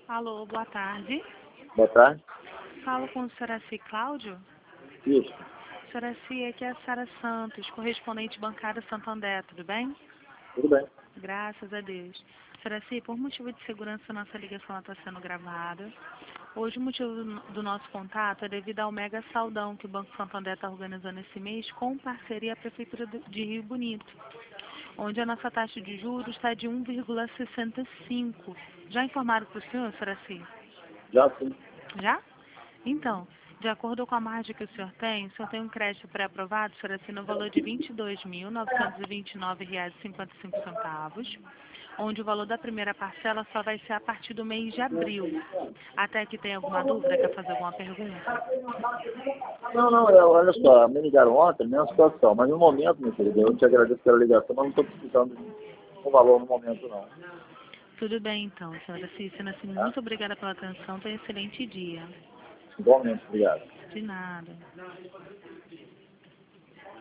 Alô, boa tarde. Boa tarde. Falo com o Saraci Cláudio. Isso. Saraci, aqui é a Sara Santos, correspondente bancário Santander, tudo bem? Tudo bem. Graças a Deus. Saraci, por motivo de segurança, nossa ligação está sendo gravada. Hoje o motivo do nosso contato é devido ao mega saldão que o Banco Santander está organizando esse mês com parceria à Prefeitura de Rio Bonito, onde a nossa taxa de juros está de 1,65. Já informaram para o senhor, Saraci? Já sim. Já? Então, de acordo com a margem que o senhor tem um crédito pré-aprovado, o senhor assina o valor de R$ 22.929,55, onde o valor da primeira parcela só vai ser a partir do mês de abril. Até que tem alguma dúvida, quer fazer alguma pergunta? Não, olha só, me ligaram ontem, mesma situação, mas no momento, meu querido, eu te agradeço pela ligação, mas não estou precisando de um valor no momento, não. Tudo bem, então, senhora Cícera. Tá? Muito obrigada pela atenção. Tenha um excelente dia. Igualmente, obrigado. De nada.